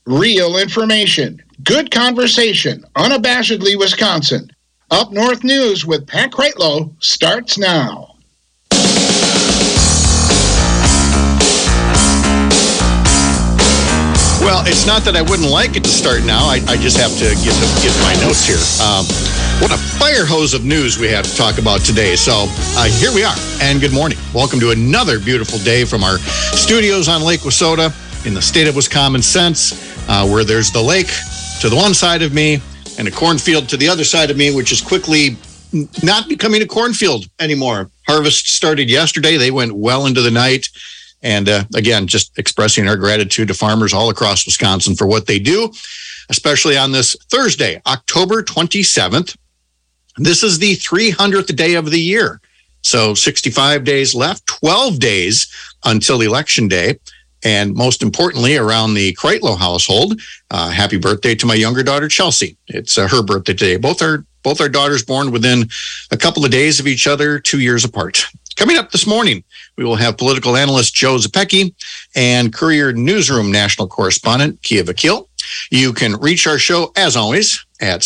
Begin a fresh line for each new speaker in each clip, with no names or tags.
Real information, good conversation, unabashedly Wisconsin. Up North News with Pat Kreitlow starts now.
Well, it's not that I wouldn't like it to start now. I just have to get my notes here. What a fire hose of news we have to talk about today. So here we are, and good morning. Welcome to another beautiful day from our studios on Lake Wissota in the state of Wisconsin Sense, where there's the lake to the one side of me and a cornfield to the other side of me, which is quickly not becoming a cornfield anymore. Harvest started yesterday. They went well into the night. And again, just expressing our gratitude to farmers all across Wisconsin for what they do, especially on this Thursday, October 27th. This is the 300th day of the year. So 65 days left, 12 days until Election Day. And most importantly, around the Kreitlow household, happy birthday to my younger daughter, Chelsea. It's her birthday today. Both our daughters born within a couple of days of each other, 2 years apart. Coming up this morning, we will have political analyst Joe Zepecki and Courier Newsroom national correspondent Kia Vakil. You can reach our show, as always, at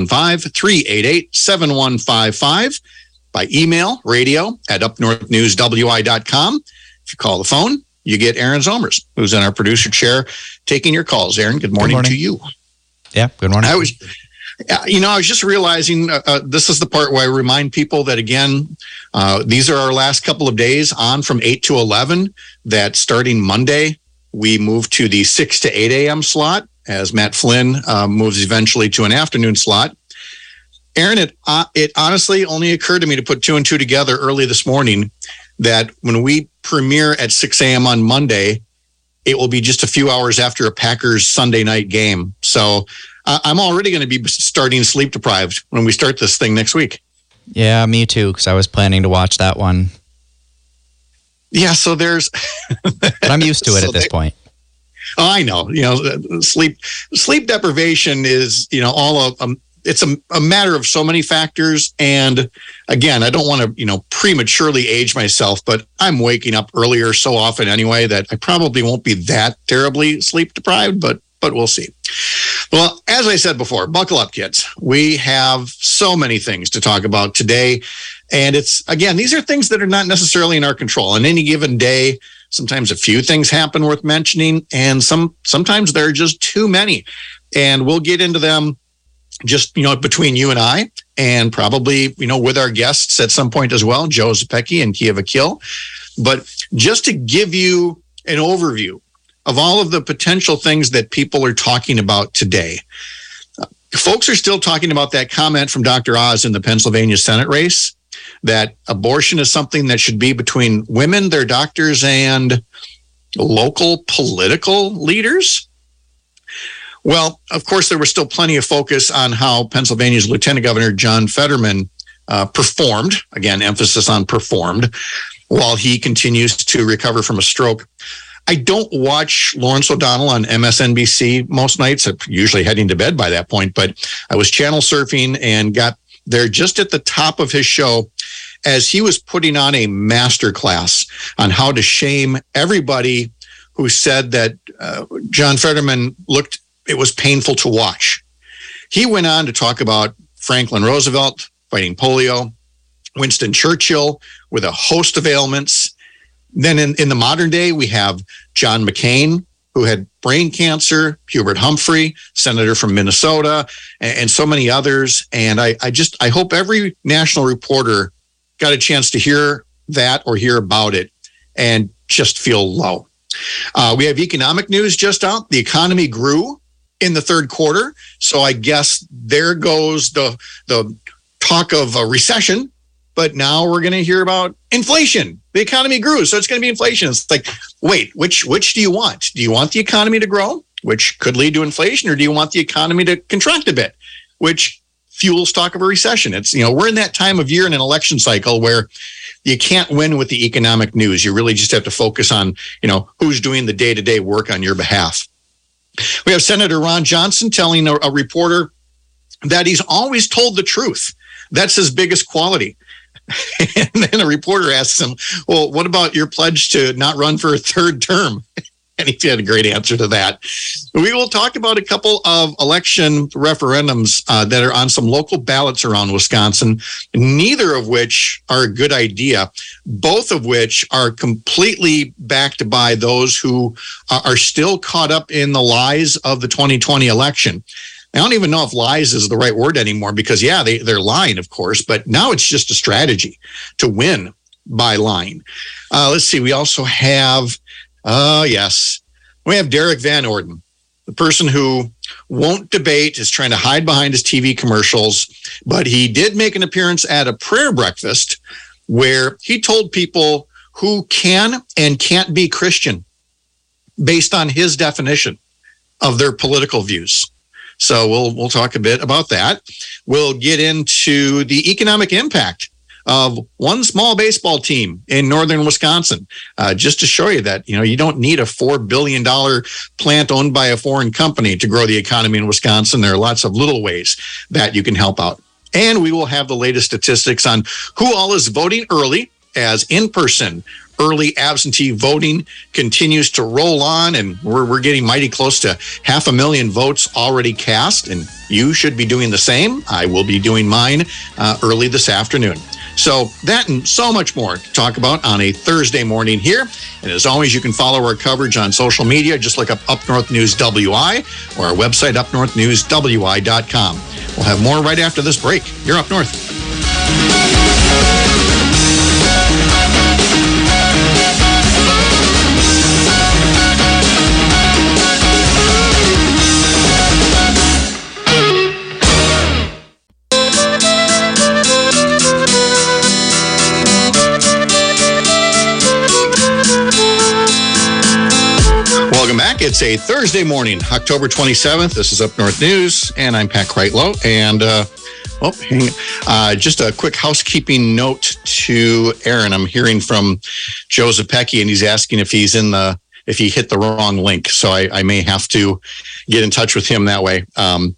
715-388-7155 by email, radio@upnorthnewswi.com. If you call the phone, you get Aaron Zomers, who's in our producer chair, taking your calls. Aaron, good morning to you.
Yeah, good morning.
I was just realizing this is the part where I remind people that, again, these are our last couple of days on from 8 to 11, that starting Monday, we move to the 6 to 8 a.m. slot as Matt Flynn moves eventually to an afternoon slot. Aaron, it honestly only occurred to me to put two and two together early this morning that when we premiere at 6 a.m. on Monday, it will be just a few hours after a Packers Sunday night game. So I'm already going to be starting sleep deprived when we start this thing next week.
Yeah, me too, because I was planning to watch that one.
Yeah, so there's...
But I'm used to it at this point.
Oh, I know. Sleep deprivation is, it's a matter of so many factors. And again, I don't want to, prematurely age myself, but I'm waking up earlier so often anyway that I probably won't be that terribly sleep deprived, but we'll see. Well, as I said before, buckle up, kids. We have so many things to talk about today. And these are things that are not necessarily in our control. On any given day, sometimes a few things happen worth mentioning, and sometimes there are just too many. And we'll get into them just, between you and I, and probably, with our guests at some point as well, Joe Zepecki and Kia Vakil. But just to give you an overview of all of the potential things that people are talking about today. Folks are still talking about that comment from Dr. Oz in the Pennsylvania Senate race, that abortion is something that should be between women, their doctors, and local political leaders. Well, of course, there was still plenty of focus on how Pennsylvania's Lieutenant Governor John Fetterman performed, again, emphasis on performed, while he continues to recover from a stroke. I don't watch Lawrence O'Donnell on MSNBC most nights. I'm usually heading to bed by that point, but I was channel surfing and got there just at the top of his show as he was putting on a masterclass on how to shame everybody who said that John Fetterman it was painful to watch. He went on to talk about Franklin Roosevelt fighting polio, Winston Churchill with a host of ailments. Then in the modern day, we have John McCain, who had brain cancer, Hubert Humphrey, senator from Minnesota, and so many others. And I hope every national reporter got a chance to hear that or hear about it and just feel low. We have economic news just out. The economy grew in the third quarter. So I guess there goes the talk of a recession. But now we're going to hear about inflation. The economy grew, so it's going to be inflation. It's like, wait, which do you want? Do you want the economy to grow, which could lead to inflation, or do you want the economy to contract a bit, which fuels talk of a recession? It's, we're in that time of year in an election cycle where you can't win with the economic news. You really just have to focus on, who's doing the day-to-day work on your behalf. We have Senator Ron Johnson telling a reporter that he's always told the truth. That's his biggest quality. And then a reporter asks him, well, what about your pledge to not run for a third term? And he had a great answer to that. We will talk about a couple of election referendums that are on some local ballots around Wisconsin, neither of which are a good idea, both of which are completely backed by those who are still caught up in the lies of the 2020 election. I don't even know if lies is the right word anymore because, they're lying, of course, but now it's just a strategy to win by lying. Let's see. We also have, we have Derek Van Orden, the person who won't debate, is trying to hide behind his TV commercials, but he did make an appearance at a prayer breakfast where he told people who can and can't be Christian based on his definition of their political views. So we'll talk a bit about that. We'll get into the economic impact of one small baseball team in northern Wisconsin, just to show you that, you don't need a $4 billion plant owned by a foreign company to grow the economy in Wisconsin. There are lots of little ways that you can help out. And we will have the latest statistics on who all is voting early, as in-person early absentee voting continues to roll on, and we're getting mighty close to 500,000 votes already cast, and you should be doing the same. I will be doing mine early this afternoon. So that and so much more to talk about on a Thursday morning here. And as always, you can follow our coverage on social media. Just look up Up North News WI or our website, upnorthnewswi.com. We'll have more right after this break. You're Up North. It's a Thursday morning, October 27th. This is Up North News, and I'm Pat Kreitlow. And just a quick housekeeping note to Aaron. I'm hearing from Joe Zepecki, and he's asking if he hit the wrong link. So I may have to get in touch with him that way. And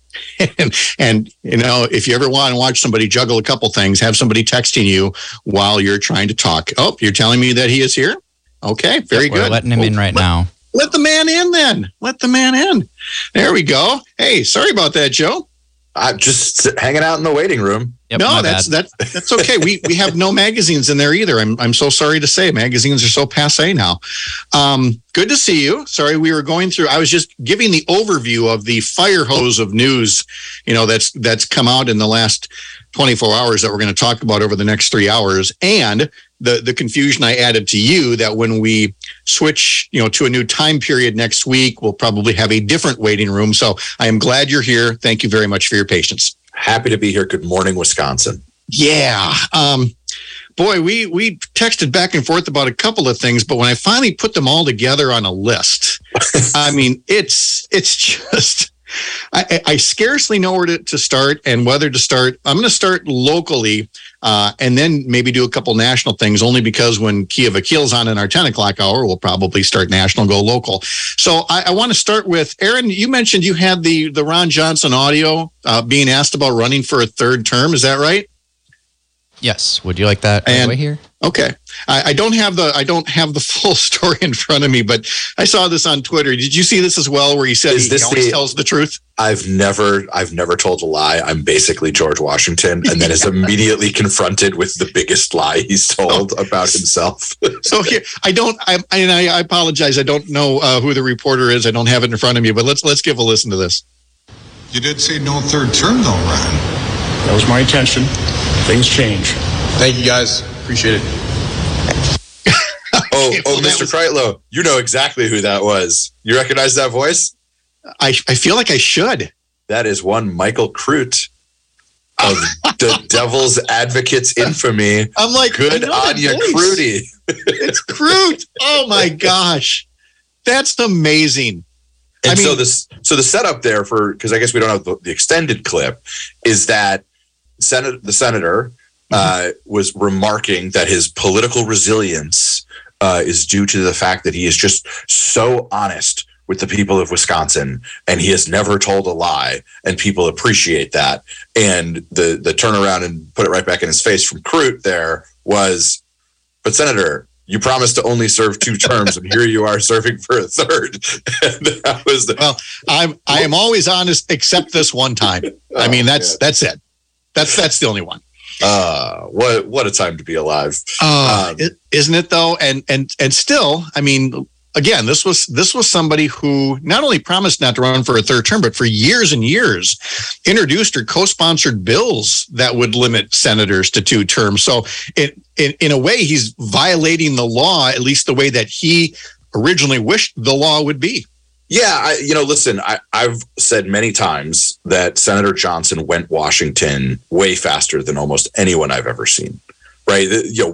if you ever want to watch somebody juggle a couple things, have somebody texting you while you're trying to talk. Oh, you're telling me that he is here? Okay, very good.
We're letting him in right now.
Let the man in then. Let the man in. There we go. Hey, sorry about that, Joe.
I'm just hanging out in the waiting room.
Yep, no, that's okay. We have no magazines in there either. I'm so sorry to say, magazines are so passé now. Good to see you. Sorry, we were going through. I was just giving the overview of the fire hose of news, that's come out in the last 24 hours that we're going to talk about over the next 3 hours, and the confusion I added to you that when we switch, to a new time period next week, we'll probably have a different waiting room. So I am glad you're here. Thank you very much for your patience.
Happy to be here. Good morning, Wisconsin.
Yeah. Boy, we texted back and forth about a couple of things, but when I finally put them all together on a list, I mean, it's just, I scarcely know where to start and whether to start. I'm going to start locally and then maybe do a couple national things, only because when Kia Vakil's on in our 10 o'clock hour, we'll probably start national, go local. So I want to start with, Aaron, you mentioned you had the Ron Johnson audio being asked about running for a third term. Is that right?
Yes. Would you like that right here?
Okay. I don't have the full story in front of me, but I saw this on Twitter. Did you see this as well, where he said he always tells the truth?
I've never told a lie. I'm basically George Washington, and then is immediately confronted with the biggest lie he's told about himself.
So here, I apologize. I don't know who the reporter is. I don't have it in front of me, but let's give a listen to this.
You did say no third term, though, Ron.
That was my intention. Things change.
Thank you, guys. Appreciate it.
Well, Mr. Kreitlow, you know exactly who that was. You recognize that voice?
I feel like I should.
That is one Michael Crute of the Devil's Advocates infamy.
I'm like,
good on you, Crute.
It's Crute. Oh my gosh, that's amazing.
And so the setup there because I guess we don't have the extended clip, is that the senator was remarking that his political resilience is due to the fact that he is just so honest with the people of Wisconsin, and he has never told a lie, and people appreciate that. And the turnaround and put it right back in his face from Crute there was, but Senator, you promised to only serve 2 terms, and here you are serving for a third. That was
I am always honest, except this one time. I mean, that's it. That's the only one.
What a time to be alive.
Isn't it though? And still, I mean, again, this was somebody who not only promised not to run for a third term, but for years and years introduced or co-sponsored bills that would limit senators to 2 terms. So in a way, he's violating the law, at least the way that he originally wished the law would be.
Yeah, listen, I've said many times that Senator Johnson went Washington way faster than almost anyone I've ever seen, right?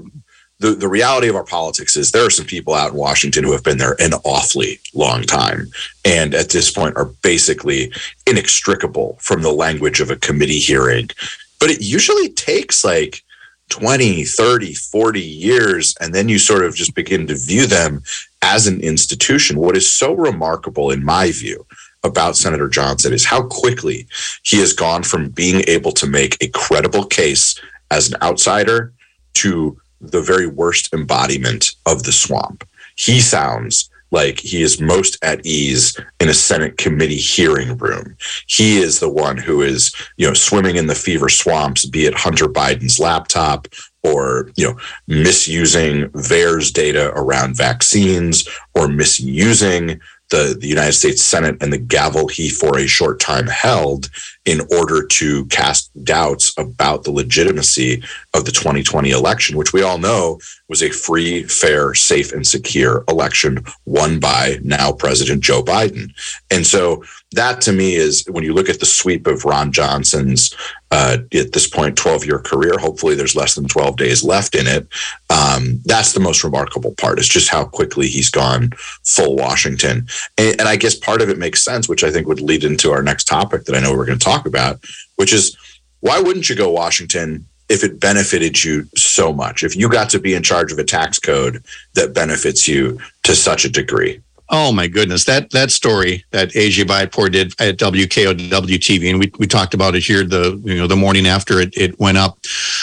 The reality of our politics is there are some people out in Washington who have been there an awfully long time and at this point are basically inextricable from the language of a committee hearing. But it usually takes like 20, 30, 40 years, and then you sort of just begin to view them as an institution. What is so remarkable, in my view, about Senator Johnson is how quickly he has gone from being able to make a credible case as an outsider to the very worst embodiment of the swamp. He sounds like he is most at ease in a Senate committee hearing room. He is the one who is, swimming in the fever swamps, be it Hunter Biden's laptop or, misusing VAERS data around vaccines or misusing the United States Senate and the gavel he for a short time held in order to cast doubts about the legitimacy of the 2020 election, which we all know was a free, fair, safe, and secure election won by now President Joe Biden. And so that to me is, when you look at the sweep of Ron Johnson's, at this point, 12-year career, hopefully there's less than 12 days left in it. That's the most remarkable part, is just how quickly he's gone full Washington. And I guess part of it makes sense, which I think would lead into our next topic that I know we're going to talk about, which is, why wouldn't you go Washington if it benefited you so much? If you got to be in charge of a tax code that benefits you to such a degree?
Oh my goodness, that story that AJ Bayapor did at WKOW TV, and we talked about it here the morning after it went up,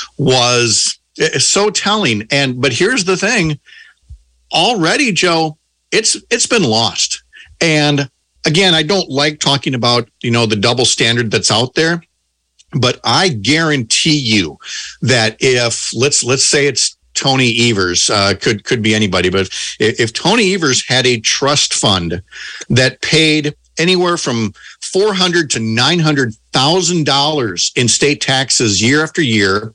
was so telling. But here's the thing: already, Joe, it's been lost. And again, I don't like talking about the double standard that's out there, but I guarantee you that if let's say it's Tony Evers, could be anybody, but if Tony Evers had a trust fund that paid anywhere from $400,000 to $900,000 in state taxes year after year,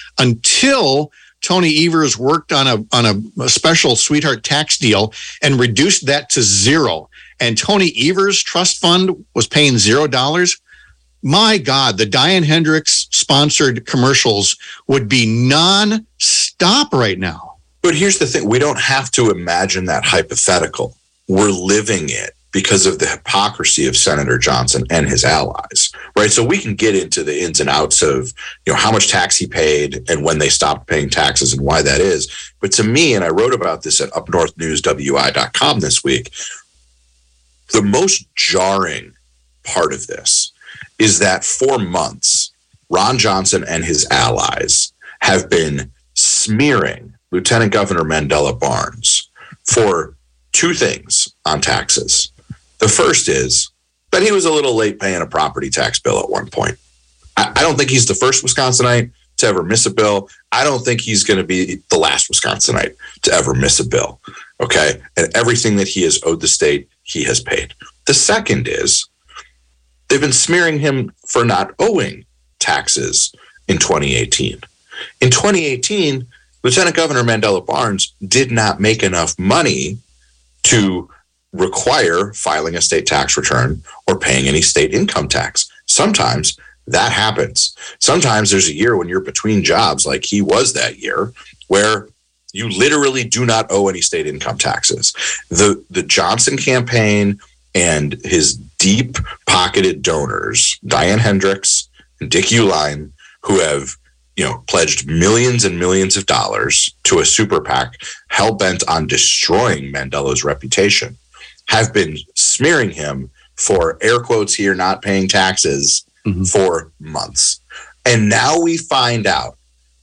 until Tony Evers worked on a special sweetheart tax deal and reduced that to zero, and Tony Evers' trust fund was paying $0. My God, the Diane Hendricks sponsored commercials would be non-stop right now.
But here's the thing. We don't have to imagine that hypothetical. We're living it because of the hypocrisy of Senator Johnson and his allies, right? So we can get into the ins and outs of, how much tax he paid and when they stopped paying taxes and why that is. But to me, and I wrote about this at upnorthnewswi.com this week, the most jarring part of this is that for months, Ron Johnson and his allies have been smearing Lieutenant Governor Mandela Barnes for 2 things on taxes. The first is that he was a little late paying a property tax bill at one point. I don't think he's the first Wisconsinite to ever miss a bill. I don't think he's going to be the last Wisconsinite to ever miss a bill. Okay. And everything that he has owed the state, he has paid. The second is they've been smearing him for not owing taxes in 2018. In 2018, Lieutenant Governor Mandela Barnes did not make enough money to require filing a state tax return or paying any state income tax. Sometimes that happens. Sometimes there's a year when you're between jobs, like he was that year, where you literally do not owe any state income taxes. The Johnson campaign and his deep-pocketed donors, Diane Hendricks and Dick Uihlein, who have pledged millions and millions of dollars to a super PAC hell-bent on destroying Mandela's reputation, have been smearing him for, air quotes here, not paying taxes for months. And now we find out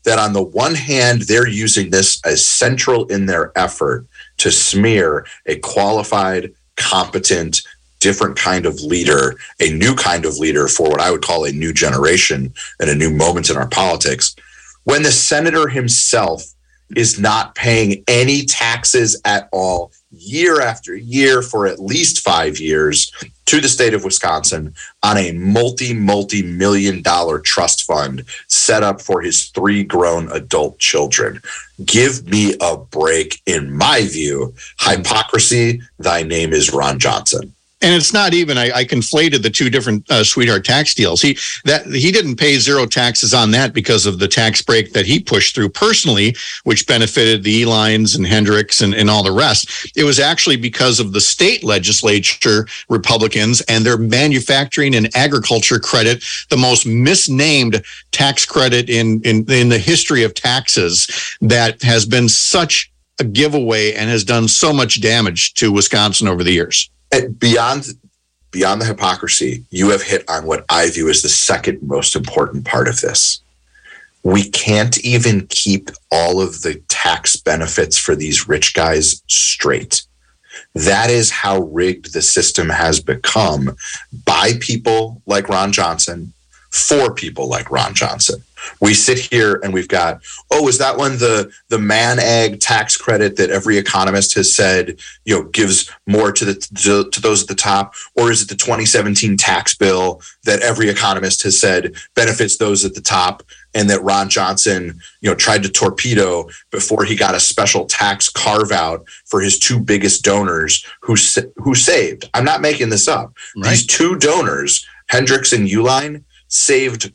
that on the one hand, they're using this as central in their effort to smear a qualified, competent, different kind of leader, a new kind of leader for what I would call a new generation and a new moment in our politics, when the senator himself is not paying any taxes at all year after year for at least 5 years to the state of Wisconsin on a multi-million-dollar trust fund set up for his 3 grown adult children. Give me a break. In my view, hypocrisy, thy name is Ron Johnson.
And it's not even, I conflated the two different sweetheart tax deals. He didn't pay zero taxes on that because of the tax break that he pushed through personally, which benefited the Elines and Hendricks and all the rest. It was actually because of the state legislature Republicans and their manufacturing and agriculture credit, the most misnamed tax credit in the history of taxes, that has been such a giveaway and has done so much damage to Wisconsin over the years.
Beyond the hypocrisy, you have hit on what I view as the second most important part of this. We can't even keep all of the tax benefits for these rich guys straight. That is how rigged the system has become by people like Ron Johnson, for people like Ron Johnson. We sit here and we've got, is that one the man ag tax credit that every economist has said, gives more to those at the top? Or is it the 2017 tax bill that every economist has said benefits those at the top, and that Ron Johnson, tried to torpedo before he got a special tax carve out for his 2 biggest donors who saved? I'm not making this up. Right. These 2 donors, Hendricks and Uline, saved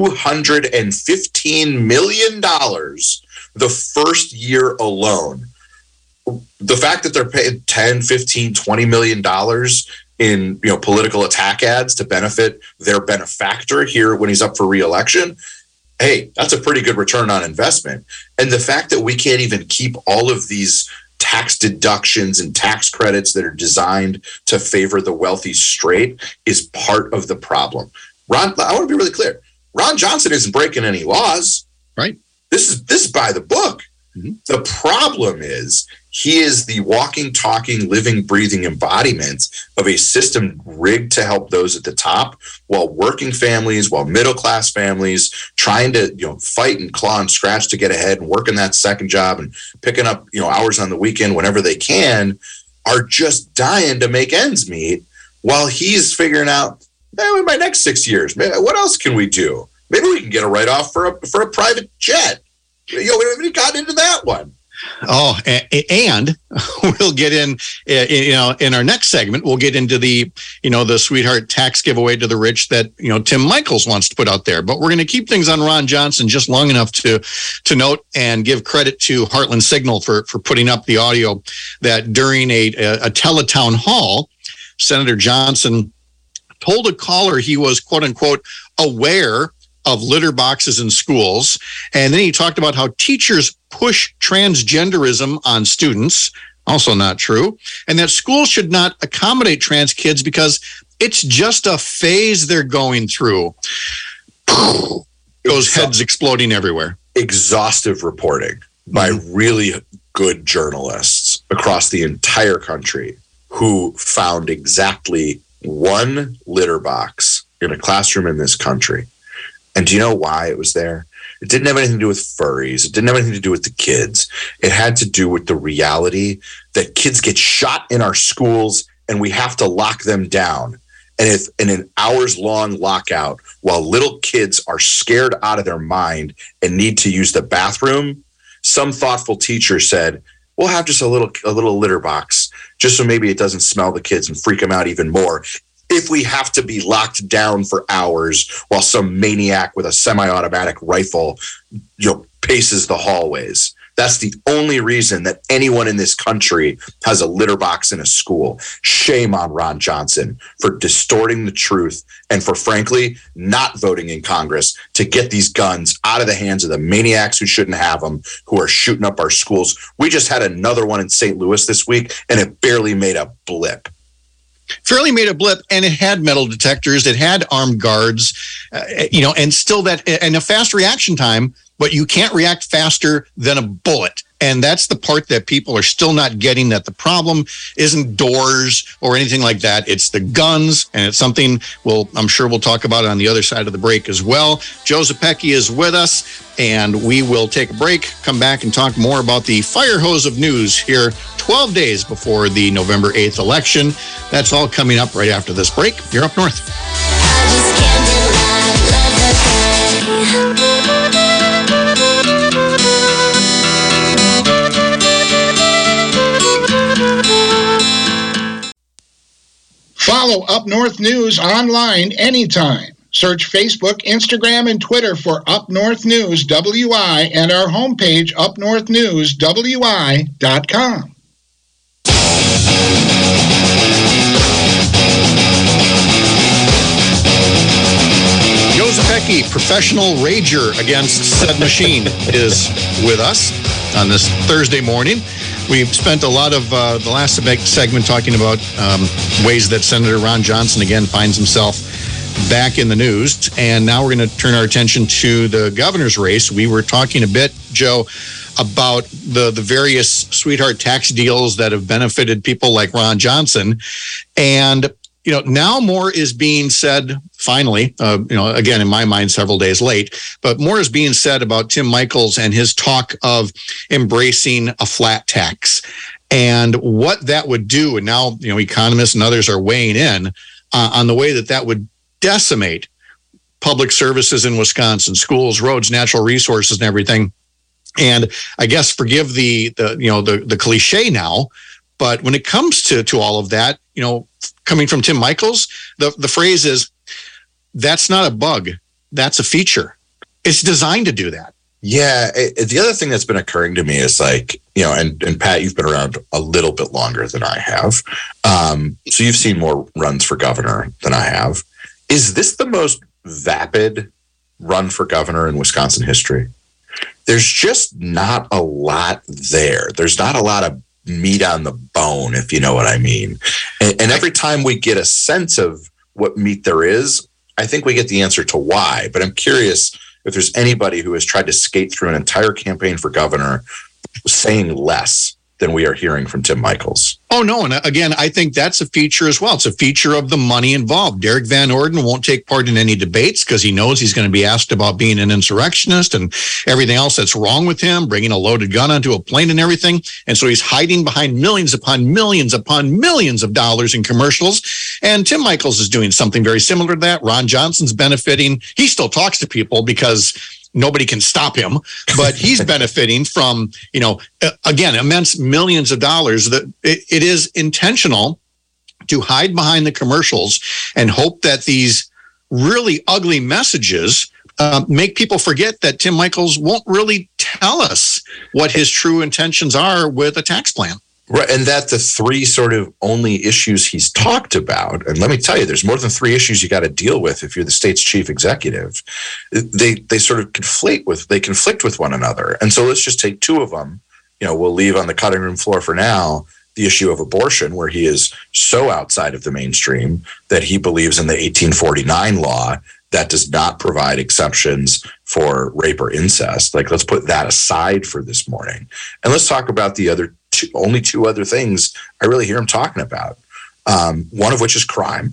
$215 million the first year alone. The fact that they're paying $10, $15, $20 million in political attack ads to benefit their benefactor here when he's up for re-election, hey, that's a pretty good return on investment. And the fact that we can't even keep all of these tax deductions and tax credits that are designed to favor the wealthy straight is part of the problem. I want to be really clear. Ron Johnson isn't breaking any laws.
Right.
This is by the book. Mm-hmm. The problem is he is the walking, talking, living, breathing embodiment of a system rigged to help those at the top, while working families, while middle-class families trying to fight and claw and scratch to get ahead and working that second job and picking up hours on the weekend whenever they can, are just dying to make ends meet, while he's figuring out, in my next 6 years, what else can we do? Maybe we can get a write-off for a private jet. We haven't gotten into that one.
Oh, and we'll get in our next segment, we'll get into the sweetheart tax giveaway to the rich that, Tim Michaels wants to put out there. But we're going to keep things on Ron Johnson just long enough to note and give credit to Heartland Signal for putting up the audio that during a teletown hall, Senator Johnson told a caller he was, quote unquote, aware of litter boxes in schools. And then he talked about how teachers push transgenderism on students, also not true, and that schools should not accommodate trans kids because it's just a phase they're going through. Those heads exploding everywhere.
Exhaustive reporting by really good journalists across the entire country who found exactly one litter box in a classroom in this country. And do you know why it was there? It didn't have anything to do with furries. It didn't have anything to do with the kids. It had to do with the reality that kids get shot in our schools and we have to lock them down. And if in an hours-long lockout, while little kids are scared out of their mind and need to use the bathroom, some thoughtful teacher said, we'll have just a little litter box, just so maybe it doesn't smell the kids and freak them out even more if we have to be locked down for hours while some maniac with a semi-automatic rifle paces the hallways. That's the only reason that anyone in this country has a litter box in a school. Shame on Ron Johnson for distorting the truth and for, frankly, not voting in Congress to get these guns out of the hands of the maniacs who shouldn't have them, who are shooting up our schools. We just had another one in St. Louis this week, and it barely made a blip.
Fairly made a blip, and it had metal detectors. It had armed guards, and still and a fast reaction time but you can't react faster than a bullet. And that's the part that people are still not getting, that the problem isn't doors or anything like that. It's the guns, and it's something I'm sure we'll talk about on the other side of the break as well. Joe Zepecki is with us, and we will take a break, come back and talk more about the fire hose of news here 12 days before the November 8th election. That's all coming up right after this break. You're Up North.
Follow Up North News online anytime. Search Facebook, Instagram, and Twitter for Up North News WI and our homepage, upnorthnewswi.com.
Joe Zepecki, professional rager against said machine, is with us on this Thursday morning. We've spent a lot of the last segment talking about ways that Senator Ron Johnson, again, finds himself back in the news. And now we're going to turn our attention to the governor's race. We were talking a bit, Joe, about the various sweetheart tax deals that have benefited people like Ron Johnson. And, now more is being said, finally, again, in my mind, several days late, but more is being said about Tim Michels and his talk of embracing a flat tax and what that would do. And now, economists and others are weighing in on the way that would decimate public services in Wisconsin, schools, roads, natural resources, and everything. And I guess forgive the cliche now, but when it comes to all of that, coming from Tim Michels, the phrase is, that's not a bug, that's a feature. It's designed to do that.
Yeah. The other thing that's been occurring to me is and Pat, you've been around a little bit longer than I have. So you've seen more runs for governor than I have. Is this the most vapid run for governor in Wisconsin history? There's just not a lot there. There's not a lot of meat on the bone, if you know what I mean. And every time we get a sense of what meat there is, I think we get the answer to why. But I'm curious if there's anybody who has tried to skate through an entire campaign for governor saying less than we are hearing from Tim Michels.
Oh, no. And again, I think that's a feature as well. It's a feature of the money involved. Derek Van Orden won't take part in any debates because he knows he's going to be asked about being an insurrectionist and everything else that's wrong with him, bringing a loaded gun onto a plane and everything. And so he's hiding behind millions upon millions upon millions of dollars in commercials. And Tim Michels is doing something very similar to that. Ron Johnson's benefiting. He still talks to people because nobody can stop him, but he's benefiting from, again, immense millions of dollars. That it is intentional to hide behind the commercials and hope that these really ugly messages make people forget that Tim Michels won't really tell us what his true intentions are with a tax plan.
Right, and that the three sort of only issues he's talked about, and let me tell you, there's more than three issues you got to deal with if you're the state's chief executive. They sort of conflict with one another. And so let's just take two of them. We'll leave on the cutting room floor for now the issue of abortion, where he is so outside of the mainstream that he believes in the 1849 law that does not provide exceptions for rape or incest. Let's put that aside for this morning. And let's talk about the only two other things I really hear him talking about. One of which is crime.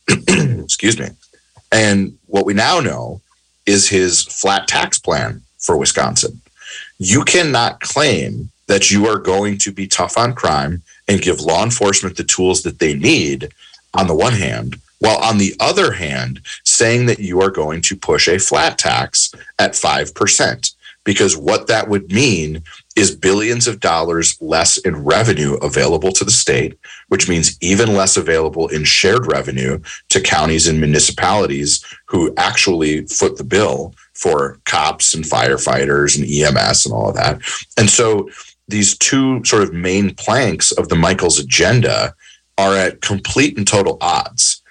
Excuse me. And what we now know is his flat tax plan for Wisconsin. You cannot claim that you are going to be tough on crime and give law enforcement the tools that they need on the one hand, while on the other hand, saying that you are going to push a flat tax at 5%. Because what that would mean is billions of dollars less in revenue available to the state, which means even less available in shared revenue to counties and municipalities who actually foot the bill for cops and firefighters and EMS and all of that. And so these two sort of main planks of the Michels agenda are at complete and total odds.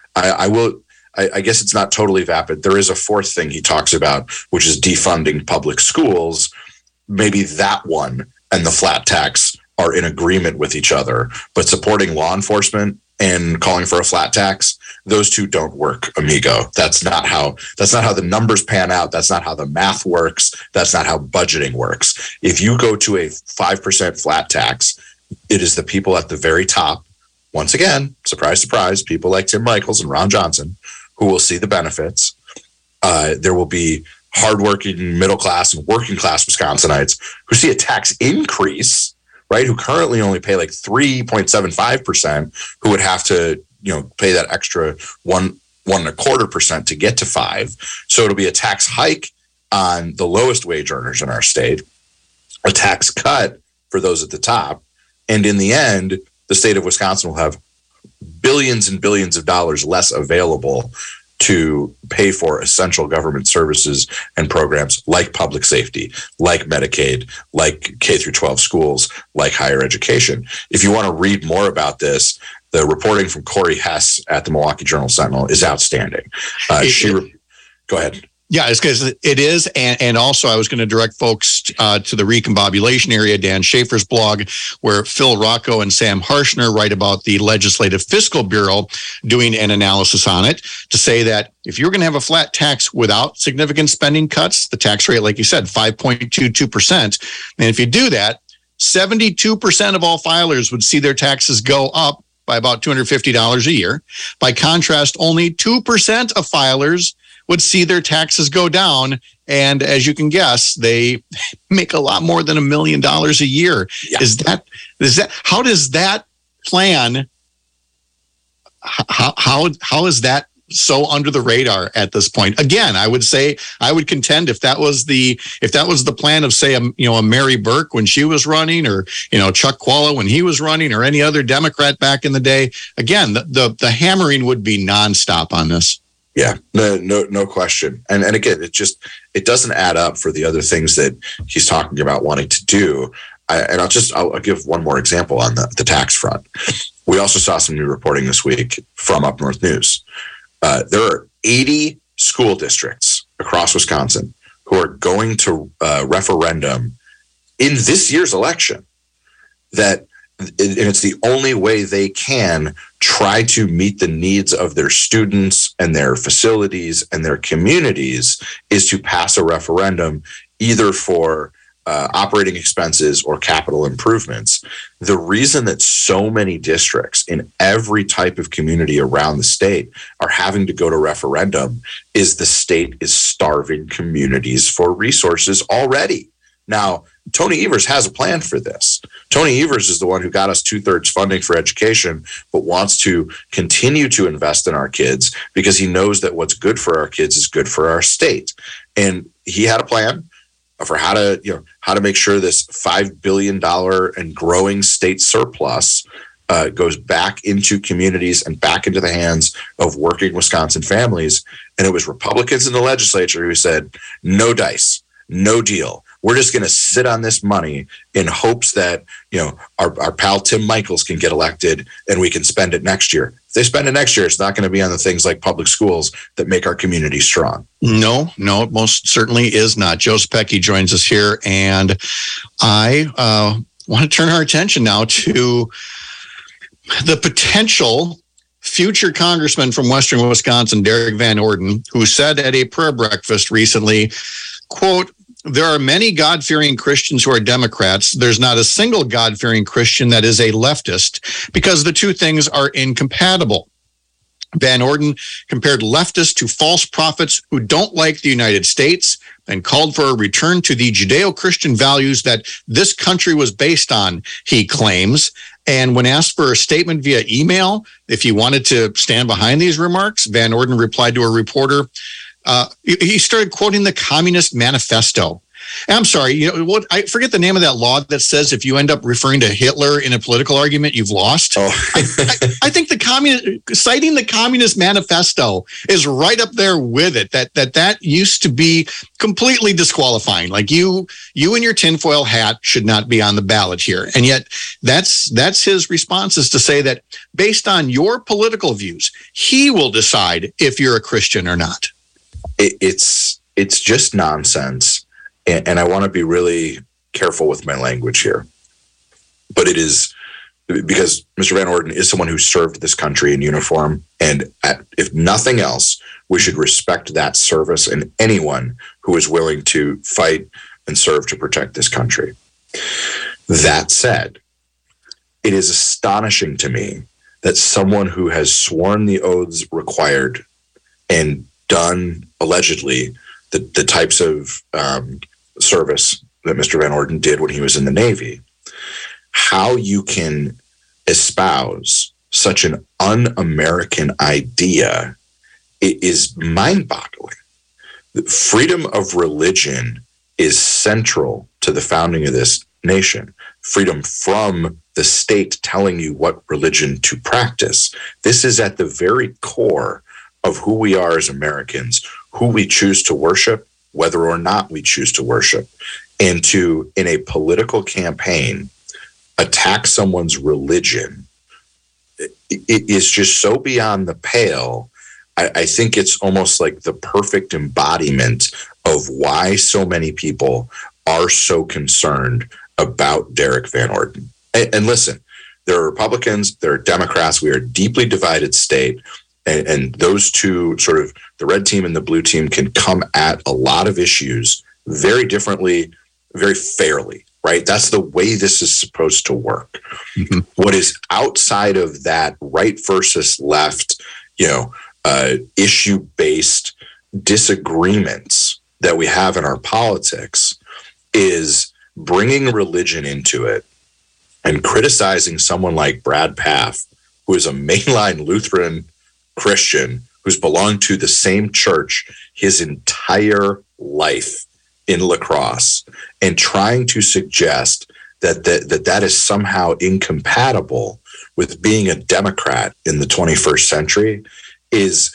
I guess it's not totally vapid. There is a fourth thing he talks about, which is defunding public schools. Maybe that one and the flat tax are in agreement with each other, but supporting law enforcement and calling for a flat tax, those two don't work, amigo. That's not how the numbers pan out. That's not how the math works. That's not how budgeting works. If you go to a 5% flat tax, it is the people at the very top, once again, surprise, surprise, people like Tim Michels and Ron Johnson, who will see the benefits. There will be hardworking middle class and working class Wisconsinites who see a tax increase, right? Who currently only pay like 3.75%, who would have to, pay that extra 1.25% to get to 5%. So it'll be a tax hike on the lowest wage earners in our state, a tax cut for those at the top, and in the end, the state of Wisconsin will have billions and billions of dollars less available to pay for essential government services and programs like public safety, like Medicaid, like K through 12 schools, like higher education. If you want to read more about this, the reporting from Corey Hess at the Milwaukee Journal-Sentinel is outstanding. Go ahead.
Yeah, it's because it is. And also I was going to direct folks to the Recombobulation area, Dan Schaefer's blog, where Phil Rocco and Sam Harshner write about the Legislative Fiscal Bureau doing an analysis on it to say that if you're going to have a flat tax without significant spending cuts, the tax rate, like you said, 5.22%. And if you do that, 72% of all filers would see their taxes go up by about $250 a year. By contrast, only 2% of filers would see their taxes go down. And as you can guess, they make a lot more than $1 million a year. Yeah. Is that, how does that plan, how is that so under the radar at this point? Again, I would contend if that was the plan of, say, a Mary Burke when she was running, or, Chuck Qualla when he was running, or any other Democrat back in the day, again, the hammering would be nonstop on this.
Yeah, no question. And again, it doesn't add up for the other things that he's talking about wanting to do. I'll give one more example on the tax front. We also saw some new reporting this week from Up North News. There are 80 school districts across Wisconsin who are going to referendum in this year's election and it's the only way they can try to meet the needs of their students and their facilities and their communities is to pass a referendum either for operating expenses or capital improvements. The reason that so many districts in every type of community around the state are having to go to referendum is the state is starving communities for resources already. Now, Tony Evers has a plan for this. Tony Evers is the one who got us 2/3 funding for education, but wants to continue to invest in our kids because he knows that what's good for our kids is good for our state. And he had a plan for how to make sure this $5 billion and growing state surplus goes back into communities and back into the hands of working Wisconsin families. And it was Republicans in the legislature who said, no dice, no deal. We're just going to sit on this money in hopes that, our pal Tim Michels can get elected and we can spend it next year. If they spend it next year, it's not going to be on the things like public schools that make our community strong.
No, it most certainly is not. Joe Zepecki joins us here, and I want to turn our attention now to the potential future congressman from Western Wisconsin, Derek Van Orden, who said at a prayer breakfast recently, quote, "There are many God-fearing Christians who are Democrats. There's not a single God-fearing Christian that is a leftist because the two things are incompatible." Van Orden compared leftists to false prophets who don't like the United States and called for a return to the Judeo-Christian values that this country was based on, he claims. And when asked for a statement via email, if he wanted to stand behind these remarks, Van Orden replied to a reporter, he started quoting the Communist Manifesto. And I'm sorry, I forget the name of that law that says if you end up referring to Hitler in a political argument, you've lost. Oh. I think citing the Communist Manifesto is right up there with it. That used to be completely disqualifying. Like you and your tinfoil hat should not be on the ballot here. And yet that's his response, is to say that based on your political views, he will decide if you're a Christian or not.
It's just nonsense. And I want to be really careful with my language here. But it is because Mr. Van Orden is someone who served this country in uniform. And if nothing else, we should respect that service and anyone who is willing to fight and serve to protect this country. That said, it is astonishing to me that someone who has sworn the oaths required and done allegedly the types of service that Mr. Van Orden did when he was in the Navy, how you can espouse such an un-American idea is mind-boggling. Freedom of religion is central to the founding of this nation. Freedom from the state telling you what religion to practice. This is at the very core of who we are as Americans, who we choose to worship, whether or not we choose to worship. And to, in a political campaign, attack someone's religion, it is just so beyond the pale. I think it's almost like the perfect embodiment of why so many people are so concerned about Derek Van Orden. And listen, there are Republicans, there are Democrats. We are a deeply divided state. And those two, sort of the red team and the blue team, can come at a lot of issues very differently, very fairly, right? That's the way this is supposed to work. Mm-hmm. What is outside of that right versus left, issue-based disagreements that we have in our politics is bringing religion into it and criticizing someone like Brad Pfaff, who is a mainline Lutheran Christian who's belonged to the same church his entire life in La Crosse, and trying to suggest that is somehow incompatible with being a Democrat in the 21st century is,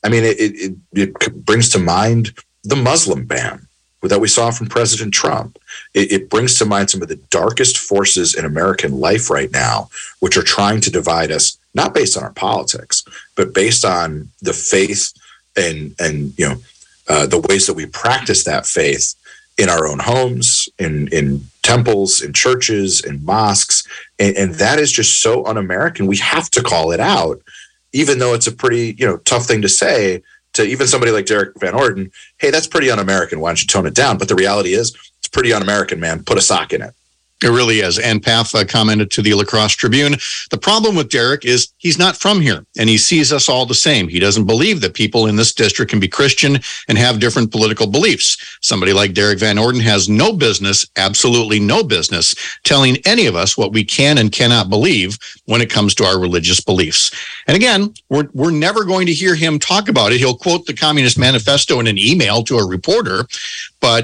it brings to mind the Muslim ban that we saw from President Trump. It brings to mind some of the darkest forces in American life right now, which are trying to divide us, not based on our politics, but based on the faith and the ways that we practice that faith in our own homes, in temples, in churches, in mosques. And that is just so un-American. We have to call it out, even though it's a pretty, tough thing to say to even somebody like Derek Van Orden. Hey, that's pretty un-American. Why don't you tone it down? But the reality is, it's pretty un-American, man. Put a sock in it.
It really is. And Pfaff commented to the La Crosse Tribune, the problem with Derek is he's not from here, and he sees us all the same. He doesn't believe that people in this district can be Christian and have different political beliefs. Somebody like Derek Van Orden has no business, absolutely no business, telling any of us what we can and cannot believe when it comes to our religious beliefs. And again, we're never going to hear him talk about it. He'll quote the Communist Manifesto in an email to a reporter, but,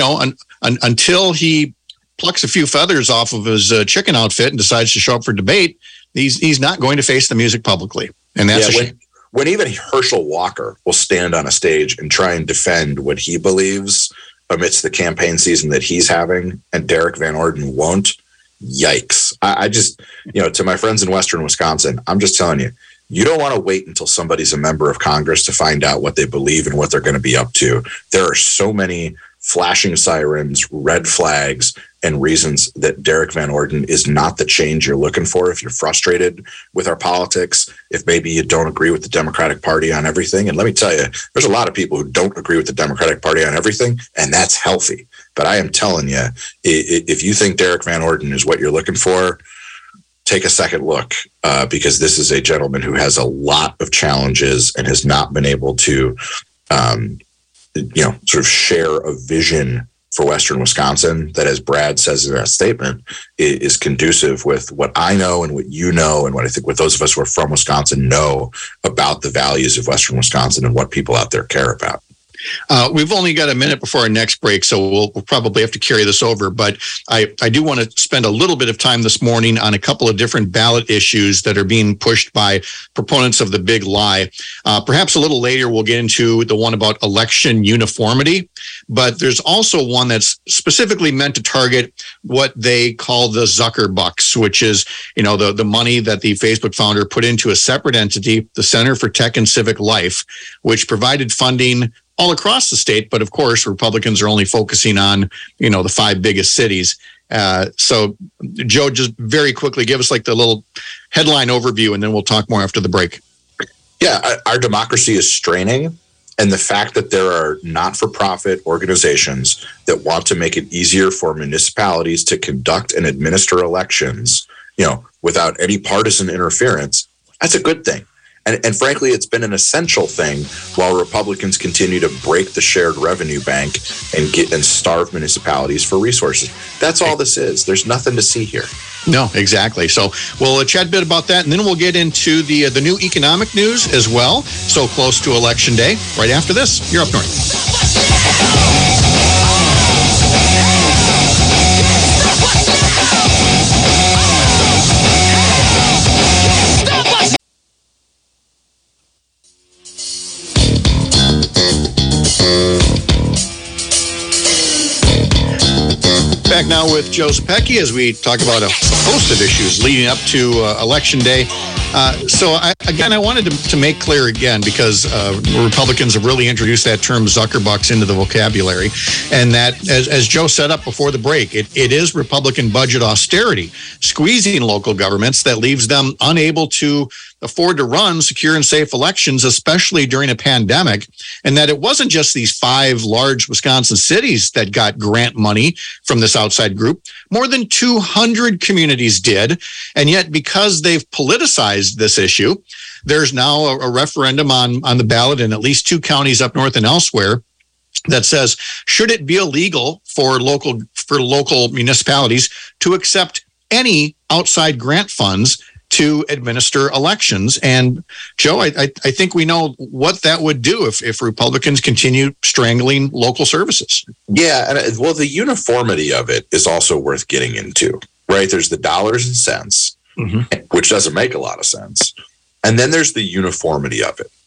until he plucks a few feathers off of his chicken outfit and decides to show up for debate, he's not going to face the music publicly. And that's a shame.
When even Herschel Walker will stand on a stage and try and defend what he believes amidst the campaign season that he's having, and Derek Van Orden won't, yikes. I just, to my friends in Western Wisconsin, I'm just telling you, you don't want to wait until somebody's a member of Congress to find out what they believe and what they're going to be up to. There are so many flashing sirens, red flags, and reasons that Derek Van Orden is not the change you're looking for if you're frustrated with our politics, if maybe you don't agree with the Democratic Party on everything. And let me tell you, there's a lot of people who don't agree with the Democratic Party on everything, and that's healthy. But I am telling you, if you think Derek Van Orden is what you're looking for, take a second look, because this is a gentleman who has a lot of challenges and has not been able to sort of share a vision for Western Wisconsin that, as Brad says in that statement, is conducive with what I know and what you know, and what I think what those of us who are from Wisconsin know about the values of Western Wisconsin and what people out there care about.
We've only got a minute before our next break, so we'll probably have to carry this over. But I do want to spend a little bit of time this morning on a couple of different ballot issues that are being pushed by proponents of the big lie. Perhaps a little later, we'll get into the one about election uniformity. But there's also one that's specifically meant to target what they call the Zucker bucks, which is, the money that the Facebook founder put into a separate entity, the Center for Tech and Civic Life, which provided funding all across the state. But of course, Republicans are only focusing on, the 5 biggest cities. So, Joe, just very quickly, give us like the little headline overview, and then we'll talk more after the break.
Yeah, our democracy is straining. And the fact that there are not-for-profit organizations that want to make it easier for municipalities to conduct and administer elections, without any partisan interference, that's a good thing. And frankly, it's been an essential thing while Republicans continue to break the shared revenue bank and starve municipalities for resources. That's all this is. There's nothing to see here.
No, exactly. So we'll chat a bit about that, and then we'll get into the new economic news as well. So close to Election Day. Right after this, you're Up North. Back now with Joe Zepecki as we talk about a host of issues leading up to Election Day. So I wanted to make clear again, because Republicans have really introduced that term Zuckerbucks into the vocabulary, and that, as Joe set up before the break, it is Republican budget austerity, squeezing local governments that leaves them unable to afford to run secure and safe elections, especially during a pandemic, and that it wasn't just these 5 large Wisconsin cities that got grant money from this outside group. More than 200 communities did, and yet because they've politicized this issue, there's now a referendum on the ballot in at least 2 counties up north and elsewhere that says, should it be illegal for local municipalities to accept any outside grant funds to administer elections? And Joe, I think we know what that would do if Republicans continue strangling local services.
Yeah, and well, the uniformity of it is also worth getting into, right? There's the dollars and cents, which doesn't make a lot of sense. And then there's the uniformity of it.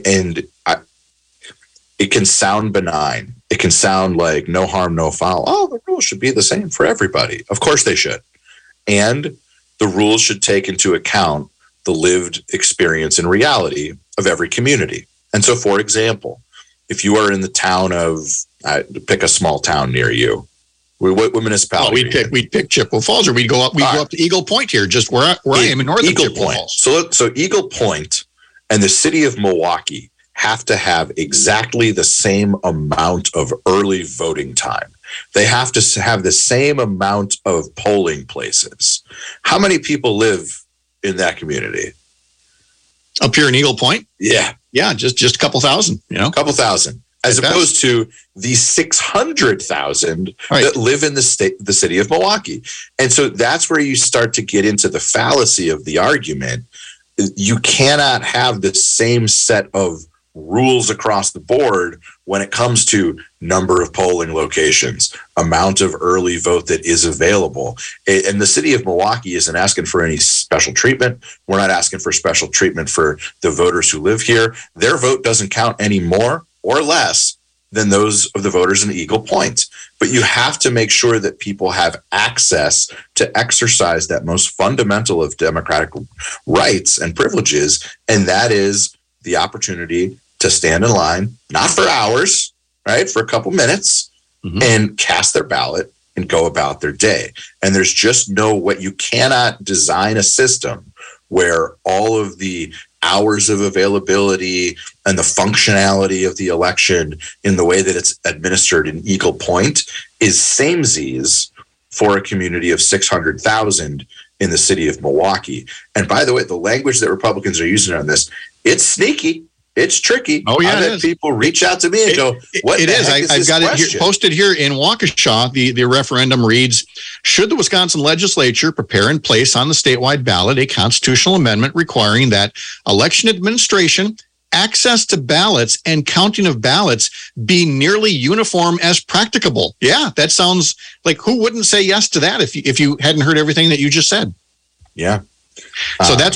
It can sound benign. It can sound like no harm, no foul. Oh, the rules should be the same for everybody. Of course they should. And the rules should take into account the lived experience and reality of every community. And so, for example, if you are in the town of, pick a small town near you, what municipality?
We'd pick Chippewa Falls, or we'd go up to Eagle Point here, just where I am in northern Chippewa Falls.
So Eagle Point and the city of Milwaukee have to have exactly the same amount of early voting time. They have to have the same amount of polling places. How many people live in that community?
Up here in Eagle Point?
Yeah.
Yeah, just a couple thousand,
A couple thousand. As opposed to the 600,000 that live in the city of Milwaukee. And so that's where you start to get into the fallacy of the argument. You cannot have the same set of rules across the board when it comes to number of polling locations, amount of early vote that is available. And the city of Milwaukee isn't asking for any special treatment. We're not asking for special treatment for the voters who live here. Their vote doesn't count any more or less than those of the voters in Eagle Point. But you have to make sure that people have access to exercise that most fundamental of democratic rights and privileges, and that is the opportunity to stand in line, not for hours, right, for a couple minutes, and cast their ballot and go about their day. And there's just you cannot design a system where all of the hours of availability and the functionality of the election in the way that it's administered in Eagle Point is samesies for a community of 600,000 in the city of Milwaukee. And by the way, the language that Republicans are using on this, it's sneaky. It's tricky.
Oh, yeah,
I've had people reach out to me and go, what
it
the
is.
heck is
I've
this
got
question?
it here, posted here in Waukesha. The referendum reads, should the Wisconsin legislature prepare and place on the statewide ballot a constitutional amendment requiring that election administration, access to ballots, and counting of ballots be nearly uniform as practicable? Yeah, that sounds like, who wouldn't say yes to that if you hadn't heard everything that you just said?
Yeah.
So that's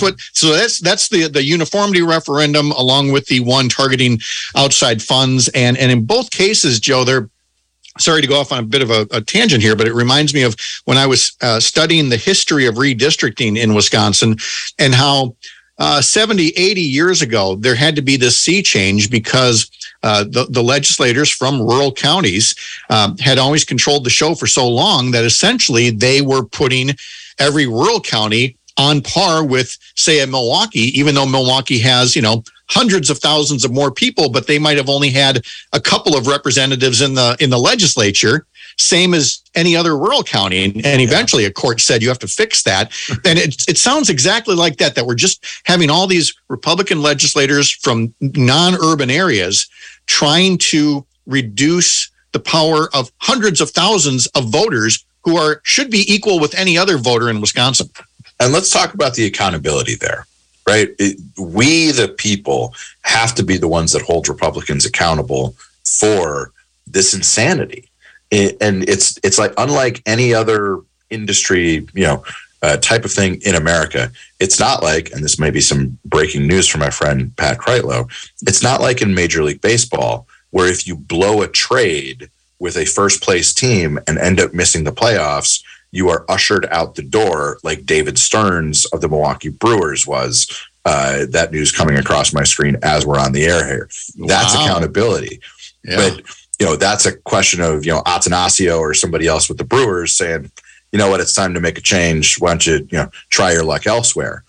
the uniformity referendum, along with the one targeting outside funds. And in both cases, Joe, they're, sorry to go off on a bit of a tangent here, but it reminds me of when I was studying the history of redistricting in Wisconsin and how 70, 80 years ago, there had to be this sea change because the legislators from rural counties had always controlled the show for so long that essentially they were putting every rural county on par with, say, a Milwaukee, even though Milwaukee has, hundreds of thousands of more people, but they might have only had a couple of representatives in the legislature, same as any other rural county. And eventually a court said you have to fix that. And it sounds exactly like that we're just having all these Republican legislators from non-urban areas trying to reduce the power of hundreds of thousands of voters who should be equal with any other voter in Wisconsin.
And let's talk about the accountability there, right? We, the people, have to be the ones that hold Republicans accountable for this insanity. And it's like, unlike any other industry, type of thing in America, it's not like, and this may be some breaking news from my friend Pat Kreitlow, it's not like in Major League Baseball, where if you blow a trade with a first place team and end up missing the playoffs, you are ushered out the door like David Stearns of the Milwaukee Brewers was. That news coming across my screen as we're on the air here. That's accountability. Yeah. But, that's a question of, Attanasio or somebody else with the Brewers saying, you know what, it's time to make a change. Why don't you, try your luck elsewhere?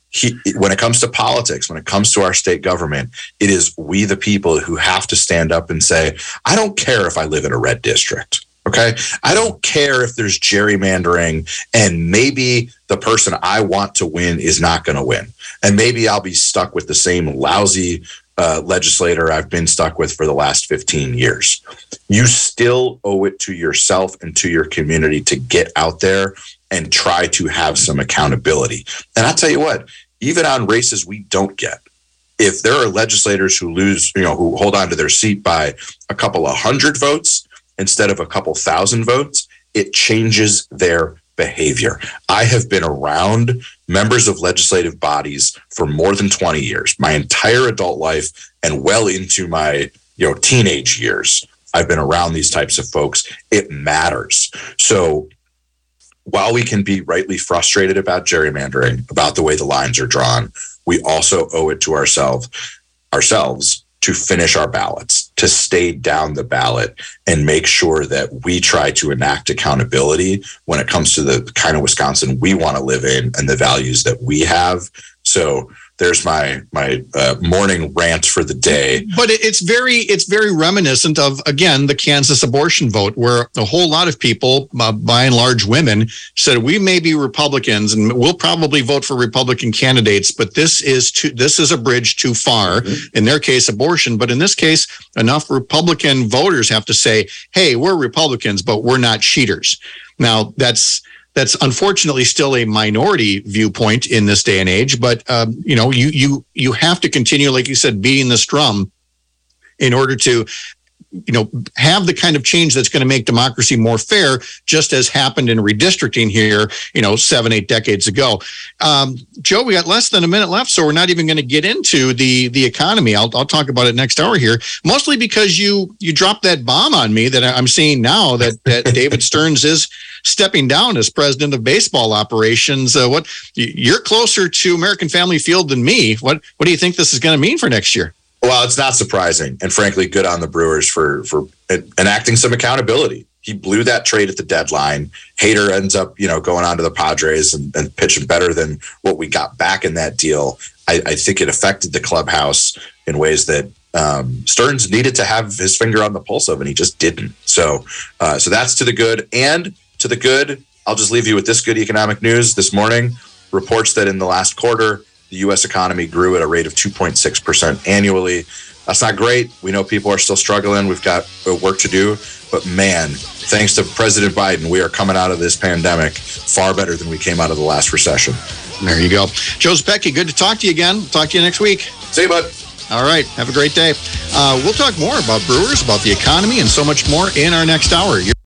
When it comes to politics, when it comes to our state government, it is we, the people, who have to stand up and say, I don't care if I live in a red district. Okay. I don't care if there's gerrymandering and maybe the person I want to win is not going to win. And maybe I'll be stuck with the same lousy legislator I've been stuck with for the last 15 years. You still owe it to yourself and to your community to get out there and try to have some accountability. And I'll tell you what, even on races we don't get, if there are legislators who lose, who hold on to their seat by a couple of hundred votes instead of a couple thousand votes, it changes their behavior. I have been around members of legislative bodies for more than 20 years, my entire adult life, and well into my teenage years. I've been around these types of folks. It matters. So while we can be rightly frustrated about gerrymandering, about the way the lines are drawn, we also owe it to ourselves to finish our ballots, to stay down the ballot and make sure that we try to enact accountability when it comes to the kind of Wisconsin we want to live in and the values that we have. So there's my morning rant for the day.
But it's very reminiscent of, again, the Kansas abortion vote, where a whole lot of people, by and large women, said we may be Republicans and we'll probably vote for Republican candidates, but this is a bridge too far. Mm-hmm. In their case, abortion, but in this case, enough Republican voters have to say, "Hey, we're Republicans, but we're not cheaters." Now, that's unfortunately still a minority viewpoint in this day and age, but you have to continue, like you said, beating this drum in order to have the kind of change that's going to make democracy more fair, just as happened in redistricting here, 7-8 decades ago. Joe, we got less than a minute left, so we're not even going to get into the economy. I'll talk about it next hour here, mostly because you dropped that bomb on me that I'm seeing now that David Stearns is stepping down as president of baseball operations. You're closer to American Family Field than me. What do you think this is going to mean for next year?
Well, it's not surprising, and frankly, good on the Brewers for enacting some accountability. He blew that trade at the deadline. Hader ends up, going on to the Padres and pitching better than what we got back in that deal. I think it affected the clubhouse in ways that Stearns needed to have his finger on the pulse of, and he just didn't. So that's to the good. And to the good, I'll just leave you with this good economic news this morning. Reports that in the last quarter, the U.S. economy grew at a rate of 2.6% annually. That's not great. We know people are still struggling. We've got work to do. But man, thanks to President Biden, we are coming out of this pandemic far better than we came out of the last recession.
There you go. Joe Zepecki, good to talk to you again. Talk to you next week.
See you, bud.
All right. Have a great day. We'll talk more about Brewers, about the economy, and so much more in our next hour.